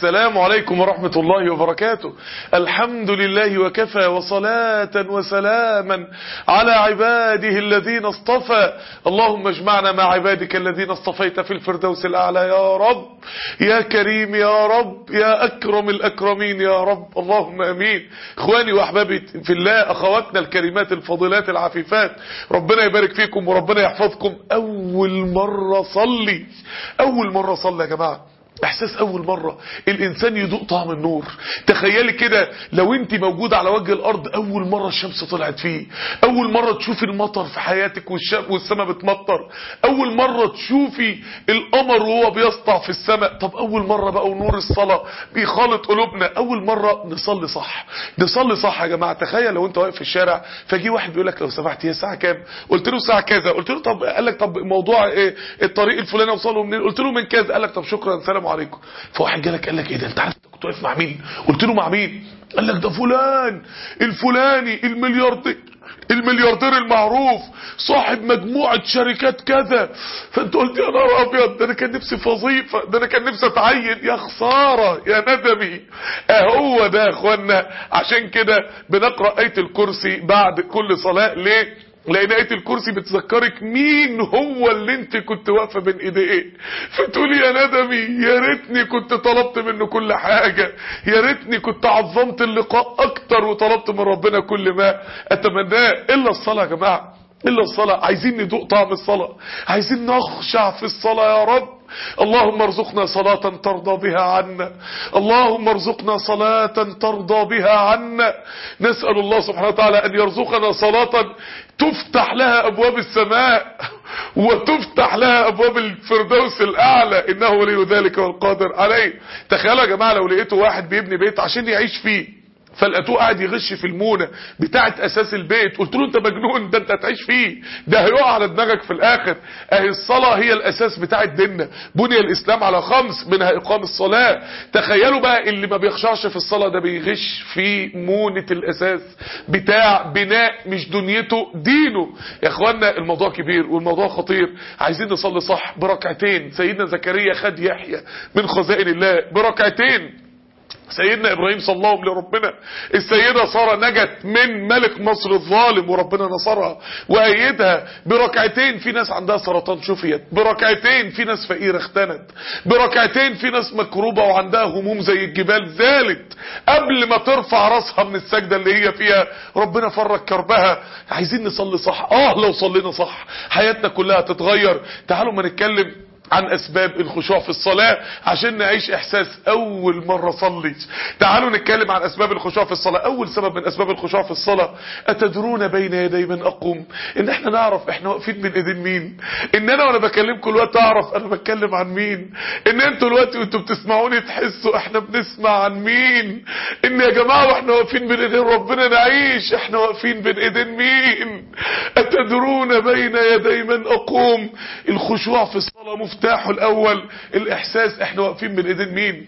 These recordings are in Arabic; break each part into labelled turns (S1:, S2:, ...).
S1: السلام عليكم ورحمة الله وبركاته. الحمد لله وكفى، وصلاة وسلاما على عباده الذين اصطفى. اللهم اجمعنا مع عبادك الذين اصطفيت في الفردوس الأعلى يا رب، يا كريم يا رب، يا أكرم الأكرمين يا رب، اللهم أمين. إخواني وأحبابي في الله، أخواتنا الكريمات الفاضلات العفيفات، ربنا يبارك فيكم وربنا يحفظكم. أول مرة صلي يا جماعة، احساس اول مرة الانسان يذوق طعم النور. تخيلي كده لو انت موجودة على وجه الارض اول مرة الشمس طلعت فيه، اول مرة تشوفي المطر في حياتك والسماء بتمطر، اول مرة تشوفي القمر وهو بيسطع في السماء. طب اول مرة بقى ونور الصلاة بيخالط قلوبنا، اول مرة نصلي صح يا جماعة. تخيل لو انت واقف في الشارع فجي واحد بيقول لك لو سمحت هي الساعة كام؟ قلت له الساعة كذا. قلت له طب، قال لك طب موضوع ايه الطريق الفلاني اوصله منين؟ قلت له من كذا. قال لك طب شكرا سلام عليكم. فواحد جالك قال لك ايه ده، انت عارف كنت واقف مع مين؟ قلت له مع مين؟ قال لك ده فلان الفلاني الملياردير المعروف صاحب مجموعة شركات كذا. فانت قلت يا نهار ابيض، ده انا كان نفسي في وظيفة، ده انا كان نفسي اتعين، يا خسارة يا ندمي. هو ده يا اخوانا. عشان كده بنقرأ آية الكرسي بعد كل صلاة. ليه؟ لان آية الكرسي بتذكرك مين هو اللي انت كنت واقفة بين ايديه، فتقولي يا ندمي، يا ريتني كنت طلبت منه كل حاجة، يا ريتني كنت عظمت اللقاء اكتر وطلبت من ربنا كل ما اتمناه. الا الصلاة يا جماعة، الا الصلاة. عايزين ندوق طعم الصلاة، عايزين نخشع في الصلاة يا رب. اللهم ارزقنا صلاة ترضى بها عنا، اللهم ارزقنا صلاة ترضى بها عنا. نسأل الله سبحانه وتعالى ان يرزقنا صلاة تفتح لها ابواب السماء وتفتح لها ابواب الفردوس الاعلى، انه ولي ذلك والقادر عليه. تخيلوا يا جماعة لو لقيتوا واحد بيبني بيت عشان يعيش فيه، فلقيتوه قاعد يغش في المونه بتاعه اساس البيت، قلت له انت مجنون، ده انت هتعيش فيه، ده هيقع على دماغك في الاخر. اهي الصلاه هي الاساس بتاع ديننا، بني الاسلام على 5 منها اقام الصلاه. تخيلوا بقى اللي ما بيخشعش في الصلاه ده بيغش في مونه الاساس بتاع بناء مش دنيته دينه. يا اخوانا الموضوع كبير والموضوع خطير. عايزين نصلي صح بركعتين. سيدنا زكريا خد يحيى من خزائن الله بركعتين. سيدنا ابراهيم صلاهم لربنا. السيدة سارة نجت من ملك مصر الظالم وربنا نصرها وايدها بركعتين. في ناس عندها سرطان شفيت بركعتين، في ناس فقيرة اختنت بركعتين، في ناس مكروبة وعندها هموم زي الجبال زالت قبل ما ترفع راسها من السجدة اللي هي فيها، ربنا فرج كربها. عايزين نصلي صح. لو صلينا صح حياتنا كلها تتغير. تعالوا ما نتكلم عن اسباب الخشوع في الصلاة عشان نعيش احساس اول مرة صلي. تعالوا نتكلم عن اسباب الخشوع في الصلاة. اول سبب من اسباب الخشوع في الصلاة، اتدرون بين يدي من اقوم؟ ان احنا نعرف احنا واقفين بين ايدين مين. ان انا وانا بكلمكم الوقت اعرف انا بتكلم عن مين. ان انتوا الوقت وانتوا بتسمعوني تحسوا احنا بنسمع عن مين. ان يا جماعة واحنا واقفين بين ايدين ربنا نعيش احنا واقفين بين ايدين مين. اتدرون بين يدي من اقوم. الخشوع في الصلاة مفتاحه الاول الاحساس احنا واقفين بين ايدين مين.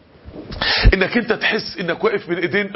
S1: انك انت تحس انك واقف بين ايدين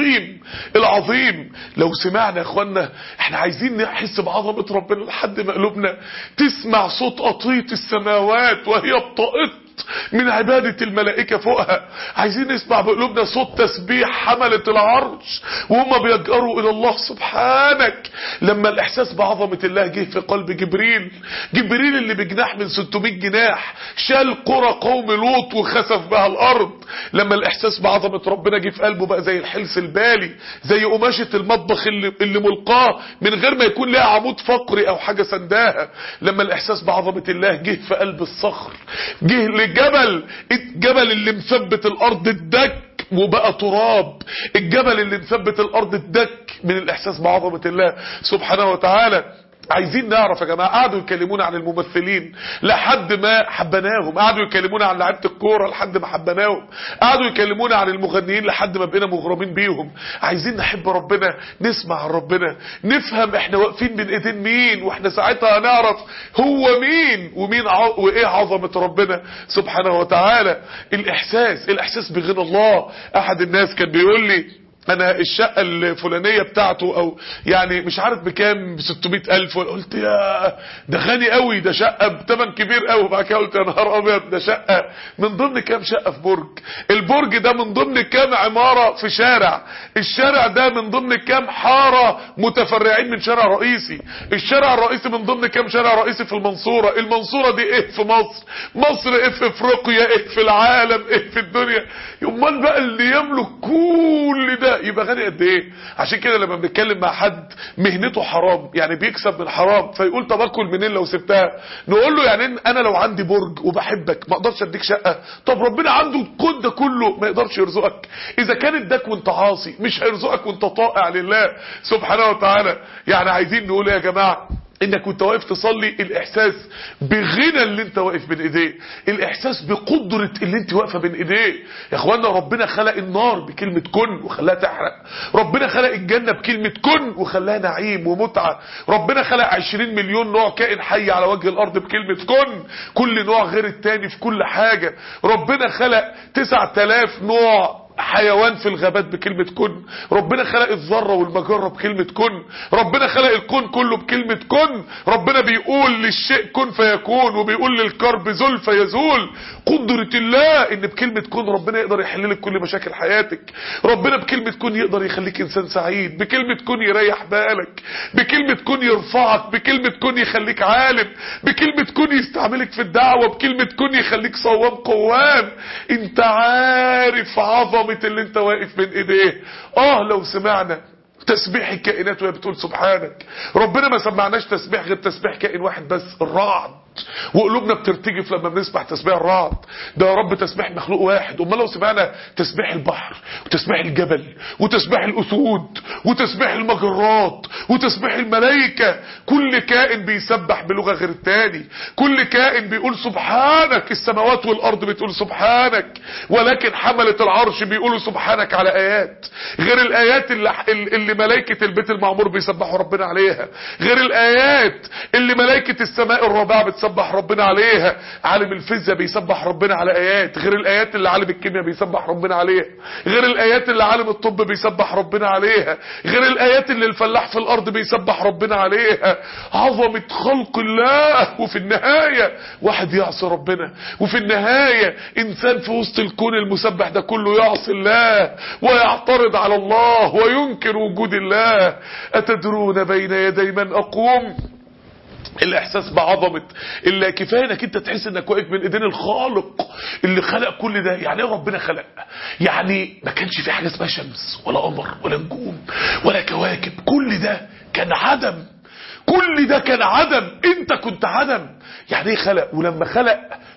S1: العظيم. لو سمعنا يا اخوانا، احنا عايزين نحس بعظمة ربنا لحد ما قلوبنا تسمع صوت قطيط السماوات وهي بطاقت من عبادة الملائكة فوقها. عايزين نسمع بقلوبنا صوت تسبيح حملة العرش وهم بيجأروا الى الله سبحانك. لما الاحساس بعظمة الله جه في قلب جبريل اللي بجناح من 600 جناح شال قرى قوم لوط وخسف بها الارض. لما الاحساس بعظمة ربنا جه في قلبه بقى زي الحلس البالي، زي قماشة المطبخ اللي ملقاه من غير ما يكون لها عمود فقري او حاجة سنداها. لما الاحساس بعظمة الله جه في قلب الصخر، جه الجبل اللي مثبت الارض الدك وبقى تراب. الجبل اللي مثبت الارض الدك من الاحساس بعظمة الله سبحانه وتعالى. عايزين نعرف يا جماعة، قعدوا يكلمونا عن الممثلين لحد ما حبناهم، قعدوا يكلمونا عن لعيبه الكوره لحد ما حبناهم، قعدوا يكلمونا عن المغنيين لحد ما بقينا مغرمين بيهم. عايزين نحب ربنا، نسمع عن ربنا، نفهم احنا واقفين بين ايدين مين، واحنا ساعتها هنعرف هو مين وايه عظمة ربنا سبحانه وتعالى. الاحساس بغنى الله. احد الناس كان بيقول لي انا الشقة الفلانية بتاعته او يعني مش عارف بكام، ب600,000، قلت يا ده غني قوي، ده شقة بتمن كبير قوي. بعد كده قلت يا نهار ابيض، ده شقة من ضمن كام شقة في برج، البرج ده من ضمن كام عمارة في شارع، الشارع ده من ضمن كام حارة متفرعين من شارع رئيسي، الشارع الرئيسي من ضمن كام شارع رئيسي في المنصورة، المنصورة دي ايه في مصر، مصر ايه في افريقيا، ايه في العالم، ايه في الدنيا. امال بقى اللي يملك كل ده يبقى غني قد ايه؟ عشان كده لما بنتكلم مع حد مهنته حرام، يعني بيكسب من حرام، فيقول طب اكل منين لو سبتها، نقول له يعني انا لو عندي برج وبحبك ما اقدرش اديك شقة؟ طب ربنا عنده الكون ده كله ما يقدرش يرزقك؟ اذا كان اداك وانت عاصي مش هيرزقك وانت طائع لله سبحانه وتعالى. يعني عايزين نقول يا جماعة انك وانت واقف تصلي الاحساس بغنى اللي انت واقف بين ايديه، الاحساس بقدرة اللي انت واقفه بين ايديه. يا اخوانا ربنا خلق النار بكلمة كن وخلاها تحرق، ربنا خلق الجنة بكلمة كن وخلاها نعيم ومتعة، ربنا خلق 20 مليون نوع كائن حي على وجه الارض بكلمة كن، كل نوع غير التاني في كل حاجة، ربنا خلق 9000 نوع حيوان في الغابات بكلمة كن، ربنا خلق الذرة والمجرة بكلمة كن، ربنا خلق الكون كله بكلمة كن، ربنا بيقول للشيء كن فيكون وبيقول للكرب زل فيزول. قدرة الله ان بكلمة كن ربنا يقدر يحل لك كل مشاكل حياتك، ربنا بكلمة كن يقدر يخليك انسان سعيد، بكلمة كن يريح بالك، بكلمة كن يرفعك، بكلمة كن يخليك عالم، بكلمة كن يستعملك في الدعوة، بكلمة كن يخليك صوام قوام. انت عارف عظمة اللي انت واقف بين ايديه؟ لو سمعنا تسبيح الكائنات وهي بتقول سبحانك، ربنا ما سمعناش تسبيح غير تسبيح كائن واحد بس، الرعد، وقلوبنا بترتجف لما بنسمع تسبيح الرعد، ده يا رب تسبيح مخلوق واحد. امال لو سمعنا تسبيح البحر وتسبيح الجبل وتسبيح الاسود وتسبيح المجرات وتسبيح الملائكة، كل كائن بيسبح بلغة غير التاني، كل كائن بيقول سبحانك، السماوات والارض بتقول سبحانك، ولكن حملة العرش بيقولوا سبحانك على ايات غير الايات اللي ملائكة البيت المعمور بيسبحوا ربنا عليها، غير الايات اللي ملائكة السماء الرابعة بتسبح ربنا عليها، عالم الفيزياء بيسبح ربنا على ايات غير الايات اللي عالم الكيمياء بيسبح ربنا عليها، غير الايات اللي عالم الطب بيسبح ربنا عليها، غير الايات اللي الفلاح في الارض بيسبح ربنا عليها. عظمة خلق الله، وفي النهاية واحد يعصي ربنا، وفي النهاية انسان في وسط الكون المسبح ده كله يعصي الله ويعترض على الله وينكر وجود الله. اتدرون بين يدي من اقوم؟ الاحساس بعظمة الله كفايه انك انت تحس انك واقف بين ايدين الخالق اللي خلق كل ده. يعني ايه ربنا خلق؟ يعني ما كانش في حاجه اسمها شمس ولا قمر ولا نجوم ولا كواكب، كل ده كان عدم، كل ده كان عدم، انت كنت عدم. يعني ايه خلق؟ ولما خلق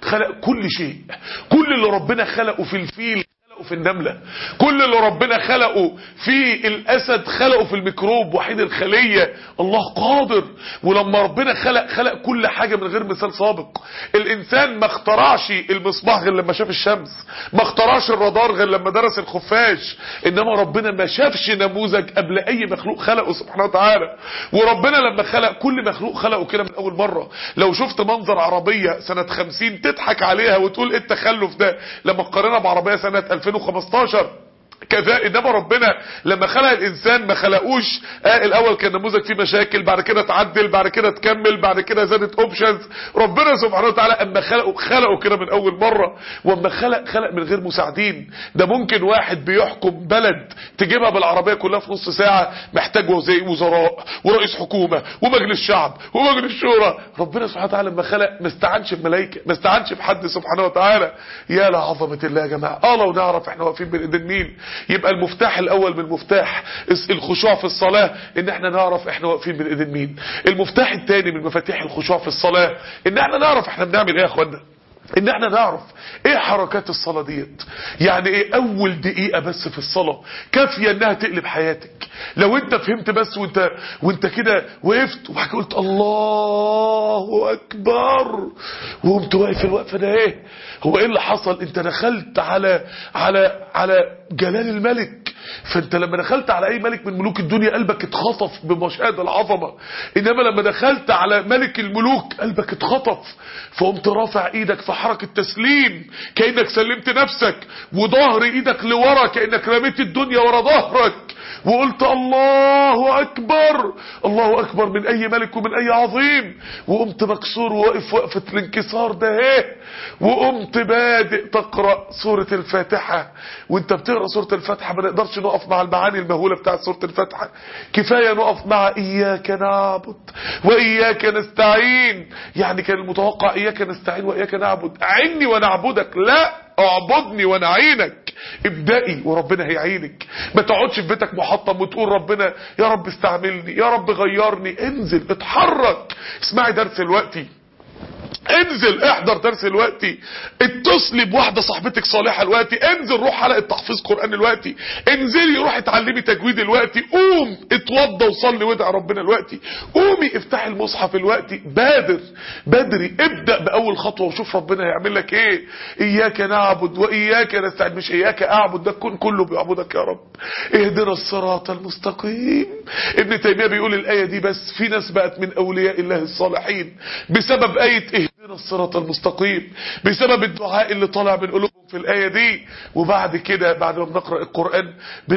S1: كل شيء، كل اللي ربنا خلقه في الفيل خلقه في النملة، كل اللي ربنا خلقه في الاسد خلقه في الميكروب وحيد الخلية. الله قادر. ولما ربنا خلق كل حاجة من غير مثال سابق. الانسان ما اخترعش المصباح غير لما شاف الشمس، ما اخترعش الرادار غير لما درس الخفاش، انما ربنا ما شافش نموذج قبل اي مخلوق خلقه سبحانه وتعالى. وربنا لما خلق كل مخلوق خلقه كده من اول مرة. لو شفت منظر عربية سنة 50 تضحك عليها وتقول ايه التخلف ده، لما تقارنها بعربية سنة 2015 كذا. انما ربنا لما خلق الانسان ما خلقوش الاول كان نموذج فيه مشاكل، بعد كده تعدل، بعد كده تكمل، بعد كده زادت اوبشنز. ربنا سبحانه وتعالى اما خلقه كده من اول مرة. واما خلق من غير مساعدين. ده ممكن واحد بيحكم بلد تجيبها بالعربية كلها في نص ساعة، محتاج وزراء ورئيس حكومة ومجلس شعب ومجلس شورى. ربنا سبحانه وتعالى لما خلق ما استعنش بملائكة، ما استعنش بحد سبحانه وتعالى. يا لعظمة الله يا جماعة. لو نعرف احنا واقفين بين ايدين مين. يبقى المفتاح الاول من مفتاح الخشوع في الصلاة ان احنا نعرف احنا واقفين بين ايدين مين. المفتاح الثاني من مفاتيح الخشوع في الصلاة ان احنا نعرف احنا بنعمل ايه يا اخوانا، ان احنا نعرف ايه حركات الصلاة ديت. يعني ايه اول دقيقة بس في الصلاة كافية انها تقلب حياتك. لو انت فهمت بس وانت كده وقفت وبعد قلت الله اكبر وقمت واقف الوقفة ده، ايه هو ايه اللي حصل؟ انت دخلت على جلال الملك فانت لما دخلت على اي ملك من ملوك الدنيا قلبك اتخطف بمشاهد العظمة، انما لما دخلت على ملك الملوك قلبك اتخطف، فقمت رافع ايدك في حركة تسليم كأنك سلمت نفسك، وظهر ايدك لورا كأنك رميت الدنيا ورا ظهرك، وقلت الله اكبر، الله اكبر من اي ملك ومن اي عظيم، وقمت مكسور وواقف وقفة الانكسار ده ايه، وقمت بادئ تقرأ سورة الفاتحة. وانت بتقرأ سورة الفاتحة ما نقدرش نقف مع المعاني المهولة بتاعت سورة الفاتحة، كفاية نقف مع اياك نعبد واياك نستعين. يعني كان المتوقع اياك نستعين واياك نعبد، اعني ونعبدك، لا اعبدني وانا اعينك. ابدأي وربنا هيعينك، ما تقعدش في بيتك محطم وتقول ربنا يا رب استعملني، يا رب غيرني. انزل اتحرك، اسمعي درس الوقتي، انزل احضر درس الوقتي، اتصلي بواحده صاحبتك صالحه الوقتي، انزل روح حلقه تحفيظ قران الوقتي، انزلي روح اتعلمي تجويد الوقتي، قوم اتوضى وصلي وادعي ربنا الوقتي، قومي افتحي المصحف الوقتي، بادر بدري، ابدا باول خطوه وشوف ربنا هيعمل لك ايه. اياك نعبد واياك نستعين، مش اياك اعبد، ده الكون كله بيعبدك يا رب. اهدنا الصراط المستقيم. ابن تيميه بيقول الايه دي بس في ناس بقت من اولياء الله الصالحين بسبب ايه اهدنا الصراط المستقيم، بسبب الدعاء اللي طالع من قلوبهم في الآية دي. وبعد كده بعد ما بنقرأ القرآن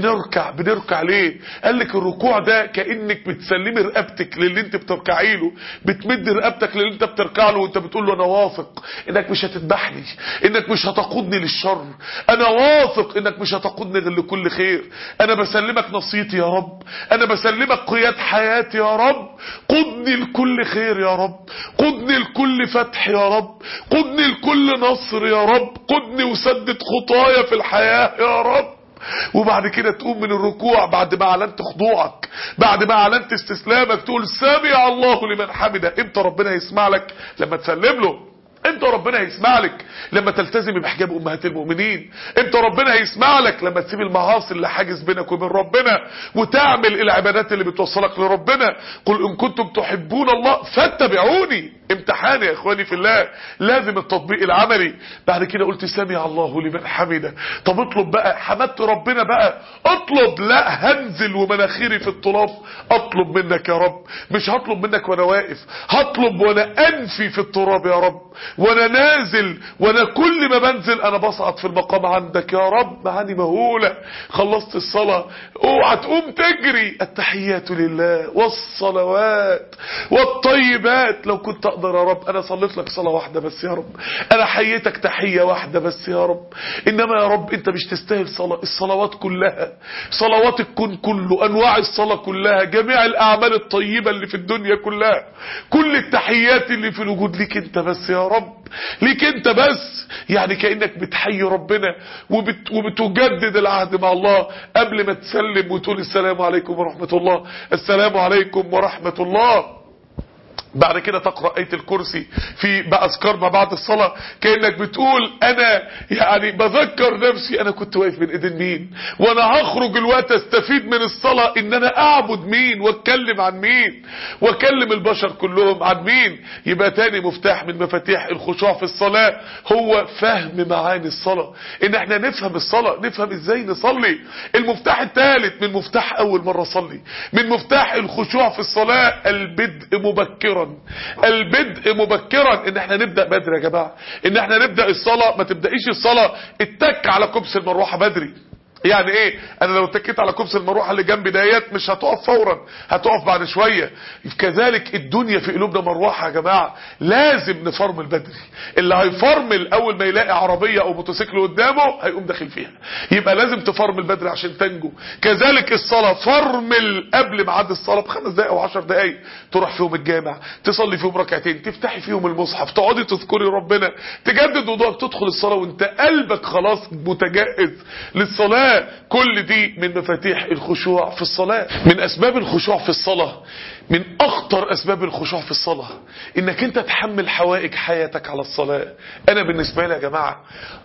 S1: بنركع ليه؟ قال لك الركوع ده كأنك بتسلمي رقبتك للي انت بتركعي له، بتمد رقبتك للي انت بتركع له، وانت بتقول له انا واثق انك مش هتذبحني، انك مش هتقودني للشر، انا واثق انك مش هتقودني لكل خير، انا بسلمك نصيتي يا رب، انا بسلمك قياد حياتي يا رب، قودني لكل خير يا رب، قودني لكل فتح يا رب، قودني لكل نصر يا رب، قودني وسدد خطايا في الحياة يا رب. وبعد كده تقوم من الركوع بعد ما اعلنت خضوعك، بعد ما اعلنت استسلامك، تقول سمع الله لمن حمده. امتى ربنا يسمع لك؟ لما تسلم له. امتى ربنا هيسمع لك؟ لما تلتزم بحجاب امهات المؤمنين. امتى ربنا هيسمع لك؟ لما تسيب المعاصي اللي حاجز بينك وبين ربنا وتعمل العبادات اللي بتوصلك لربنا. قل ان كنتم تحبون الله فاتبعوني. امتحان يا اخواني في الله، لازم التطبيق العملي. بعد كده قلت سمع الله لمن حمده. طب اطلب بقى، حمدت ربنا بقى، اطلب. لا هنزل ومناخيري في التراب اطلب منك يا رب، مش هطلب منك وانا واقف، هطلب وانا انفي في التراب يا رب، وانا نازل، وانا كل ما بنزل انا بصعد في المقام عندك يا رب. معاني مهولة. خلصت الصلاة اوعى تقوم تجري. التحيات لله والصلوات والطيبات. لو كنت اقدر يا رب انا صليت لك صلاة واحدة بس يا رب، انا حييتك تحية واحدة بس يا رب، انما يا رب انت مش تستاهل الصلوات كلها، صلوات الكون كله، انواع الصلاة كلها، جميع الاعمال الطيبة اللي في الدنيا كلها، كل التحيات اللي في الوجود ليك انت بس يا رب، ليك انت بس. يعني كأنك بتحيي ربنا وبتجدد العهد مع الله قبل ما تسلم وتقول السلام عليكم ورحمة الله، السلام عليكم ورحمة الله. بعد كده تقرأ آية الكرسي في بأذكار ما بعد الصلاة، كأنك بتقول انا يعني بذكر نفسي انا كنت واقف بين ايدين مين، وانا هخرج الوقت استفيد من الصلاة ان انا اعبد مين واتكلم عن مين واكلم البشر كلهم عن مين. يبقى تاني مفتاح من مفاتيح الخشوع في الصلاة هو فهم معاني الصلاة، ان احنا نفهم الصلاة، نفهم ازاي نصلي. المفتاح الثالث من مفتاح اول مرة صلي، من مفتاح الخشوع في الصلاة البدء مبكرا. البدء مبكرا، ان احنا نبدأ بدري يا جماعة، ان احنا نبدأ الصلاة. ما تبدأيش الصلاة اتك على كبس المروحة بدري. يعني ايه؟ انا لو اتكيت على كبس المروحه اللي جنبي ديت مش هتقف فورا، هتقف بعد شويه. كذلك الدنيا في قلوبنا مروحه يا جماعه، لازم نفرمل بدري. اللي هيفرمل اول ما يلاقي عربيه او موتوسيكل قدامه هيقوم داخل فيها، يبقى لازم تفرمل بدري عشان تنجو. كذلك الصلاه، فرمل قبل ميعاد الصلاه ب5 دقائق او 10 دقائق، تروح فيهم الجامع، تصلي فيهم ركعتين، تفتحي فيهم المصحف، تقعدي تذكري ربنا، تجدد وضوءك، تدخل الصلاه وانت قلبك خلاص متجهز للصلاه. كل دي من مفاتيح الخشوع في الصلاة. من اسباب الخشوع في الصلاة، من اخطر اسباب الخشوع في الصلاة، انك انت تحمل حوائج حياتك على الصلاة. انا بالنسبة لي يا جماعة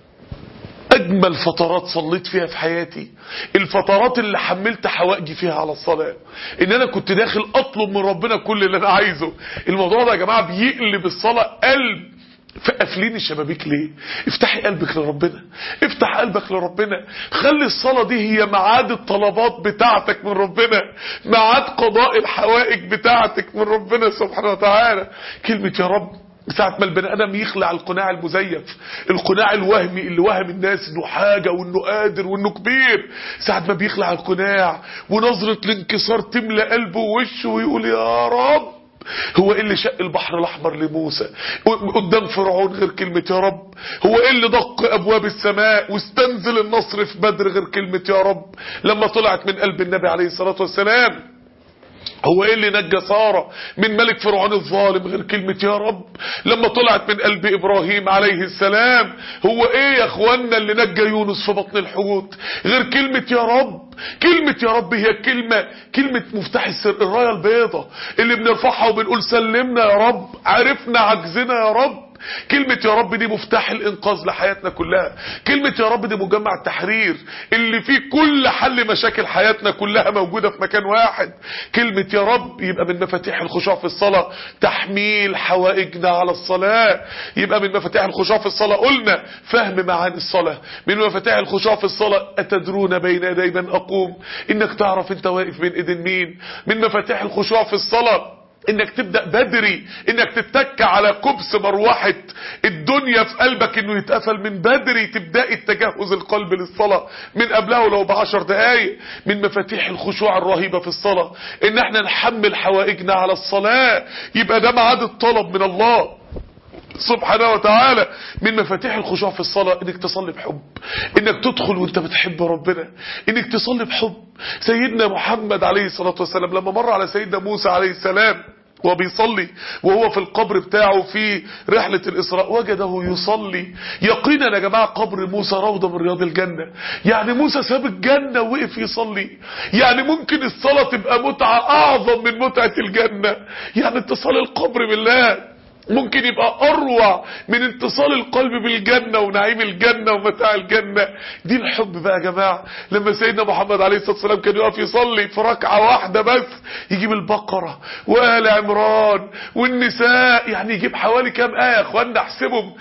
S1: اجمل فترات صليت فيها في حياتي الفترات اللي حملت حوائجي فيها على الصلاة، ان انا كنت داخل اطلب من ربنا كل اللي انا عايزه. الموضوع ده يا جماعة بيقلب الصلاة قلب فقافلين الشبابيك ليه؟ افتحي قلبك لربنا، افتح قلبك لربنا، خلي الصلاة دي هي ميعاد الطلبات بتاعتك من ربنا، ميعاد قضاء الحوائج بتاعتك من ربنا سبحانه وتعالى. كلمة يا رب ساعة ما البني ادم يخلع القناع المزيف، القناع الوهمي اللي وهم الناس انه حاجة وانه قادر وانه كبير، ساعة ما بيخلع القناع ونظرة الانكسار تملى قلبه ووشه ويقول يا رب. هو ايه اللي شق البحر الاحمر لموسى قدام فرعون غير كلمة يا رب؟ هو ايه اللي دق ابواب السماء واستنزل النصر في بدر غير كلمة يا رب لما طلعت من قلب النبي عليه الصلاة والسلام؟ هو ايه اللي نجى سارة من ملك فرعون الظالم غير كلمة يا رب لما طلعت من قلب ابراهيم عليه السلام؟ هو ايه يا اخوانا اللي نجى يونس في بطن الحوت غير كلمة يا رب؟ كلمة يا رب هي كلمة مفتاح السر، الراية البيضة اللي بنرفعها وبنقول سلمنا يا رب، عرفنا عجزنا يا رب. كلمة يا رب دي مفتاح الانقاذ لحياتنا كلها، كلمة يا رب دي مجمع التحرير اللي فيه كل حل مشاكل حياتنا كلها موجودة في مكان واحد. كلمة يا رب يبقى من مفاتيح الخشوع في الصلاة تحميل حوائجنا على الصلاة، يبقى من مفاتيح الخشوع في الصلاة قلنا فهم معاني الصلاة، من مفاتيح الخشوع في الصلاة أتدرون بين يدي من أقوم، انك تعرف انت واقف بين ايدين مين. من مفاتيح الخشوع في الصلاة انك تبدأ بدري، انك تتك على كبس مروحة الدنيا في قلبك انه يتقفل من بدري، تبدأي التجهز القلب للصلاة من قبلها ولو ب10 دقايق. من مفاتيح الخشوع الرهيبة في الصلاة ان احنا نحمل حوائجنا على الصلاة، يبقى ده ميعاد الطلب من الله سبحانه وتعالى. من مفاتيح الخشوع في الصلاة انك تصلي بحب، انك تدخل وانت بتحب ربنا، انك تصلي بحب. سيدنا محمد عليه الصلاة والسلام لما مر على سيدنا موسى عليه السلام وبيصلي وهو في القبر بتاعه في رحلة الإسراء وجده يصلي. يقينا يا جماعة قبر موسى روضة من رياض الجنة، يعني موسى ساب الجنة ووقف يصلي، يعني ممكن الصلاة تبقى متعة أعظم من متعة الجنة، يعني اتصال القبر بالله ممكن يبقى اروع من اتصال القلب بالجنة ونعيم الجنة ومتاع الجنة. دي الحب بقى يا جماعة. لما سيدنا محمد عليه الصلاة والسلام كان يقف يصلي في ركعة واحدة بس يجيب البقرة وآل عمران والنساء، يعني يجيب حوالي كام آية يا اخوانا احسبهم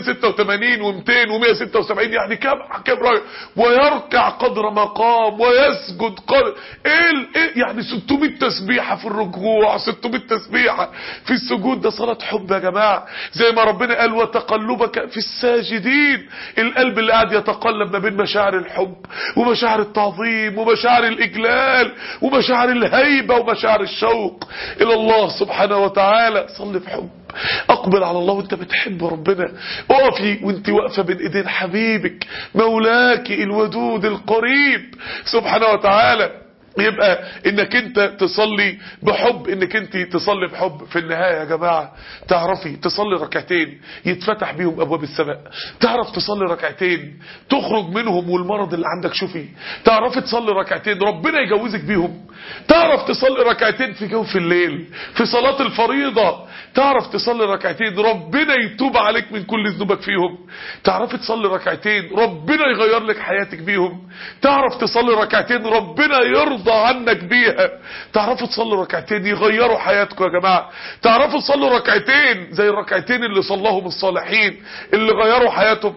S1: 286 و200 و176، يعني كام ركعة، ويركع قدر مقام ويسجد قدر ايه يعني 600 تسبيحة في الركوع، 600 تسبيحة في السجود. ده صلاة حب يا جماعة، زي ما ربنا قال وتقلبك في الساجدين. القلب اللي قاعد يتقلب ما بين مشاعر الحب ومشاعر التعظيم ومشاعر الإجلال ومشاعر الهيبة ومشاعر الشوق إلى الله سبحانه وتعالى. صلي بحب، اقبل على الله وانت بتحب ربنا، اقفي وانت واقفة بين ايدين حبيبك مولاك الودود القريب سبحانه وتعالى. يبقى انك انت تصلي بحب، انك انت تصلي بحب. في النهاية يا جماعة تعرفي تصلي ركعتين يتفتح بيهم ابواب السماء، تعرف تصلي ركعتين تخرج منهم والمرض اللي عندك شوفي، تعرف تصلي ركعتين ربنا يجوزك بيهم، تعرف تصلي ركعتين في جوف الليل في صلاة الفريضة، تعرف تصلي ركعتين ربنا يتوب عليك من كل ذنوبك فيهم، تعرف تصلي ركعتين ربنا يغير لك حياتك بيهم، تعرف تصلي ركعتين ربنا يرضى عنك بيها، تعرفوا تصلوا ركعتين يغيروا حياتكم يا جماعة، تعرفوا تصلوا ركعتين زي الركعتين اللي صلاهم الصالحين اللي غيروا حياتهم.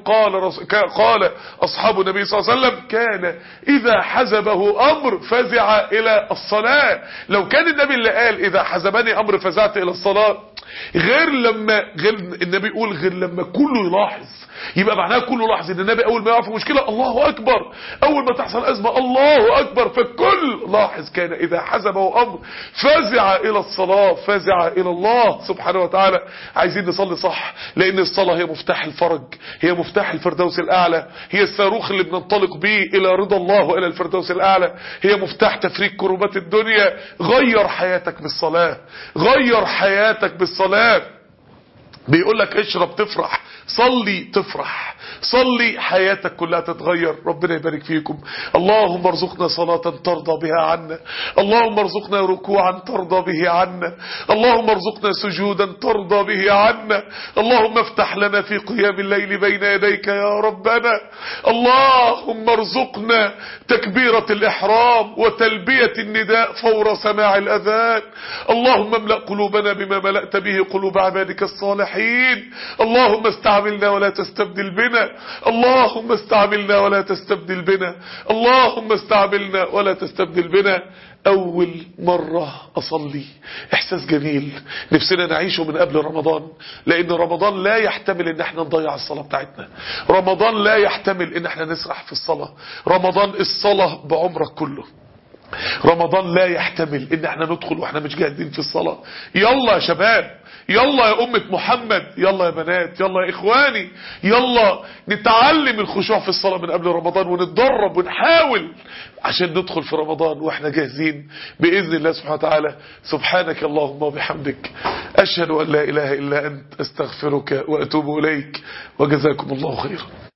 S1: قال أصحاب النبي صلى الله عليه وسلم كان إذا حزبه أمر فزع إلى الصلاة. لو كان النبي اللي قال إذا حزبني أمر فزعت إلى الصلاة، غير النبي يقول غير لما كله يلاحظ، يبقى معناها كله لاحظ ان النبي اول ما يقع في مشكلة الله اكبر، اول ما تحصل ازمة الله اكبر، فالكل لاحظ كان اذا حزبه امر فزع الى الصلاة، فزع الى الله سبحانه وتعالى. عايزين نصلي صح، لان الصلاة هي مفتاح الفرج، هي مفتاح الفردوس الاعلى، هي الصاروخ اللي بننطلق بيه الى رضا الله والى الفردوس الاعلى، هي مفتاح تفريج كروبات الدنيا. غير حياتك بالصلاة، غير حياتك بالصلاة. بيقول لك اشرب تفرح، صلي تفرح، صلي حياتك كلها تتغير. ربنا يبارك فيكم. اللهم ارزقنا صلاة ترضى بها عنا، اللهم ارزقنا ركوعا ترضى به عنا، اللهم ارزقنا سجودا ترضى به عنا، اللهم افتح لنا في قيام الليل بين يديك يا ربنا، اللهم ارزقنا تكبيرة الإحرام وتلبية النداء فور سماع الأذان، اللهم املأ قلوبنا بما ملأت به قلوب عبادك الصالحين الصالحين. اللهم استعملنا ولا تستبدل بنا، اللهم استعملنا ولا تستبدل بنا، اللهم استعملنا ولا تستبدل بنا. أول مرة أصلي إحساس جميل نفسنا نعيشه من قبل رمضان، لأن رمضان لا يحتمل إن احنا نضيع الصلاة بتاعتنا، رمضان لا يحتمل إن احنا نسرح في الصلاة، رمضان الصلاة بعمرك كله، رمضان لا يحتمل إن احنا ندخل وإحنا مش جاهزين في الصلاة. يلا يا شباب، يلا يا أمة محمد، يلا يا بنات، يلا يا إخواني، يلا نتعلم الخشوع في الصلاة من قبل رمضان ونتدرب ونحاول عشان ندخل في رمضان وإحنا جاهزين بإذن الله سبحانه وتعالى. سبحانك اللهم وبحمدك، أشهد أن لا إله إلا أنت، أستغفرك وأتوب إليك، وجزاكم الله خيرا.